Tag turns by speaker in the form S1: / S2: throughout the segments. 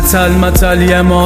S1: متل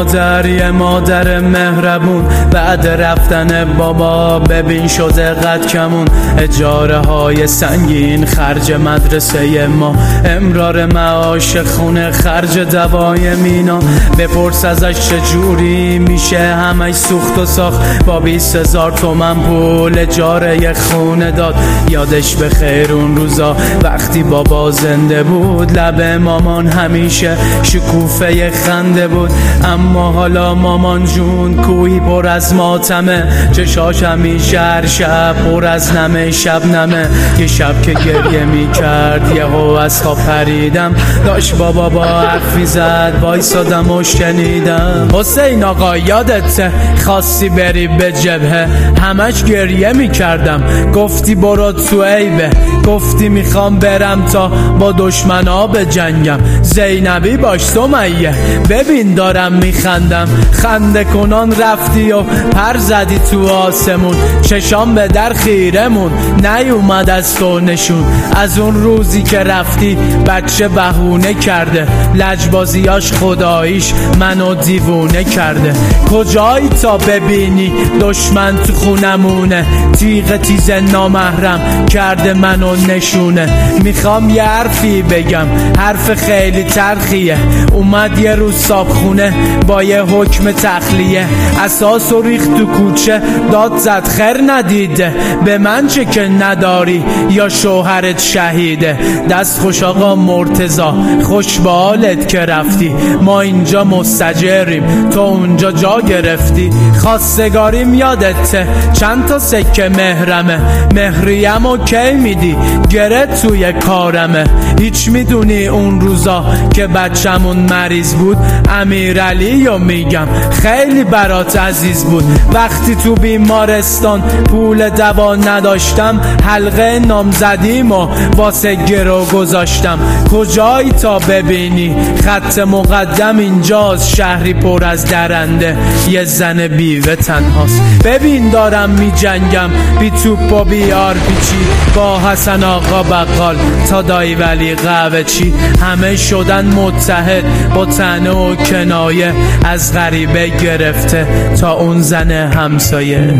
S1: یه مادر مهربون، بعد رفتن بابا ببین شده قد کمون. اجاره های سنگین، خرج مدرسه ما، امرار معاش خونه، خرج دوای مینا. بپرس ازش چجوری میشه همش سوخت و ساخت. با 20,000 تومن پول اجاره خونه داد. یادش به خیر اون روزا وقتی بابا زنده بود، لب مامان همیشه شکوفه خنده بود. اما حالا مامان جون کوی پر از ماتمه، چشاش همیشه هر شب پر از نمه شبنمه. یه شب که گریه میکرد یهو از خواب پریدم، داشت بابا با حرفی زد وایسادم و شنیدم. حسین آقا یادته خواستی بری به جبهه، همش گریه میکردم گفتی برو تو عیبه، گفتی میخوام برم تا با دشمنا به جنگم. زینبی باش سمیه ببین دارم میخندم، خنده کنان رفتی و پر زدی تو آسمون. چشام به در خیرمون نیومد از تو نشون. از اون روزی که رفتی بچه بهونه کرده، لجبازیاش خداییش منو دیوونه کرده. کجایی تا ببینی دشمن تو خونمونه، تیغ تیز نامحرم کرده منو نشونه. میخوام یه حرفی بگم، حرف خیلی تلخیه. اومد یه روز صابخونه با یه حکم تخلیه، اساس و ریخت تو کوچه داد زد خیر ندیده. به من چه که نداری یا شوهرت شهیده. دست خوش آقا مرتضا خوش به حالت که رفتی، ما اینجا مستجریم تو اونجا جا گرفتی. خواستگاریم یادته چند تا سکه مهرمه، مهریم و کی میدی گره توی کارمه. هیچ میدونی اون روزا که بچمون مریض بود، امیرعلی رو میگم خیلی برات عزیز بود. وقتی تو بیمارستان پول دوا نداشتم، حلقه نامزدیم و واسه گرو گذاشتم. کجایی تا ببینی خط مقدم اینجاست، شهری پر از درنده یه زن بیوه تنهاست. ببین دارم می جنگم بی توپ و بی آرپیچی، با حسن آقا بقال تا دایی ولی قهوه چی. همه شدن متحد با طعنه و کنایه، از غریبه گرفته تا اون زن همسایه.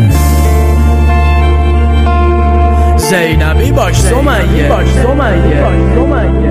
S1: زینبی باش سمیه